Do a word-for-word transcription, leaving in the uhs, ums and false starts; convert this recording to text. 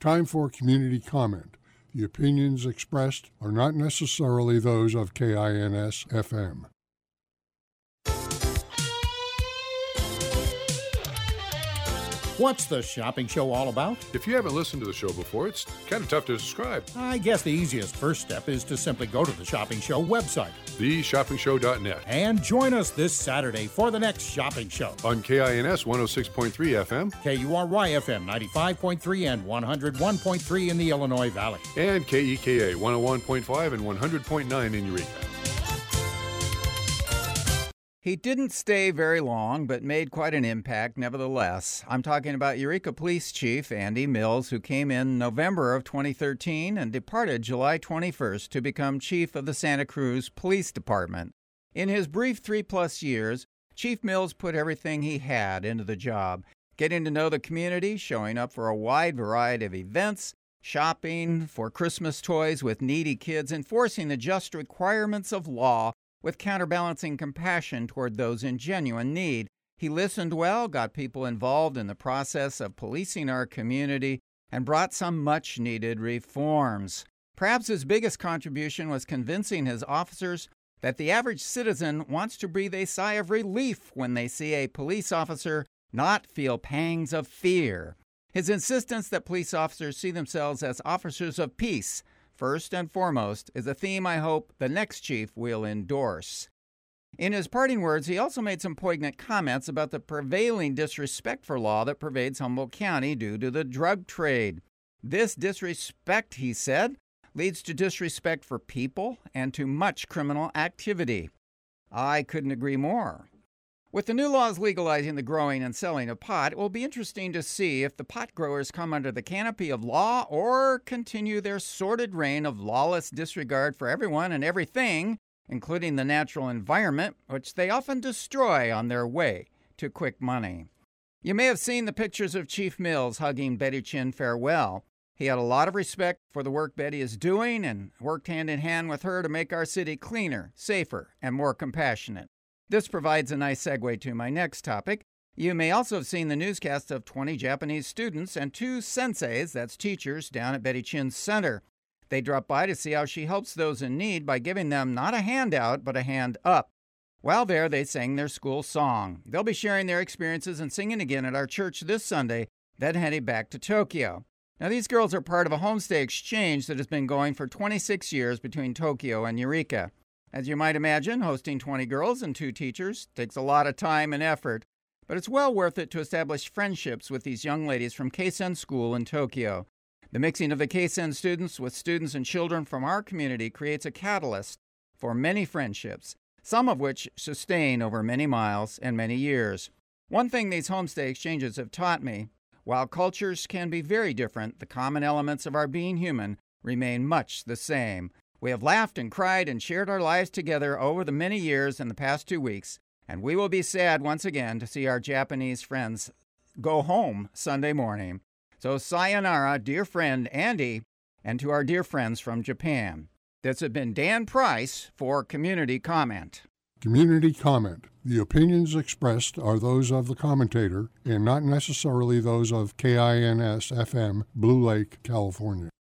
Time for community comment. The opinions expressed are not necessarily those of K I N S F M. What's the shopping show all about? If you haven't listened to the show before, it's kind of tough to describe. I guess the easiest first step is to simply go to the Shopping Show website, the shopping show dot net, and join us this Saturday for the next shopping show. On K I N S one oh six point three F M, K U R Y F M ninety-five point three and one oh one point three in the Illinois Valley, and K E K A one oh one point five and one hundred point nine in Eureka. He didn't stay very long, but made quite an impact nevertheless. I'm talking about Eureka Police Chief Andy Mills, who came in November of twenty thirteen and departed July twenty-first to become Chief of the Santa Cruz Police Department. In his brief three-plus years, Chief Mills put everything he had into the job, getting to know the community, showing up for a wide variety of events, shopping for Christmas toys with needy kids, enforcing the just requirements of law, with counterbalancing compassion toward those in genuine need. He listened well, got people involved in the process of policing our community, and brought some much-needed reforms. Perhaps his biggest contribution was convincing his officers that the average citizen wants to breathe a sigh of relief when they see a police officer not feel pangs of fear. His insistence that police officers see themselves as officers of peace, first and foremost, is a theme I hope the next chief will endorse. In his parting words, he also made some poignant comments about the prevailing disrespect for law that pervades Humboldt County due to the drug trade. This disrespect, he said, leads to disrespect for people and to much criminal activity. I couldn't agree more. With the new laws legalizing the growing and selling of pot, it will be interesting to see if the pot growers come under the canopy of law or continue their sordid reign of lawless disregard for everyone and everything, including the natural environment, which they often destroy on their way to quick money. You may have seen the pictures of Chief Mills hugging Betty Chin farewell. He had a lot of respect for the work Betty is doing and worked hand in hand with her to make our city cleaner, safer, and more compassionate. This provides a nice segue to my next topic. You may also have seen the newscast of twenty Japanese students and two senseis, that's teachers, down at Betty Chin's center. They dropped by to see how she helps those in need by giving them not a handout, but a hand up. While there, they sang their school song. They'll be sharing their experiences and singing again at our church this Sunday, then heading back to Tokyo. Now, these girls are part of a homestay exchange that has been going for twenty-six years between Tokyo and Eureka. As you might imagine, hosting twenty girls and two teachers takes a lot of time and effort, but it's well worth it to establish friendships with these young ladies from Keisen School in Tokyo. The mixing of the Keisen students with students and children from our community creates a catalyst for many friendships, some of which sustain over many miles and many years. One thing these homestay exchanges have taught me, while cultures can be very different, the common elements of our being human remain much the same. We have laughed and cried and shared our lives together over the many years in the past two weeks, and we will be sad once again to see our Japanese friends go home Sunday morning. So sayonara, dear friend Andy, and to our dear friends from Japan. This has been Dan Price for Community Comment. Community comment. The opinions expressed are those of the commentator and not necessarily those of K I N S F M, Blue Lake, California.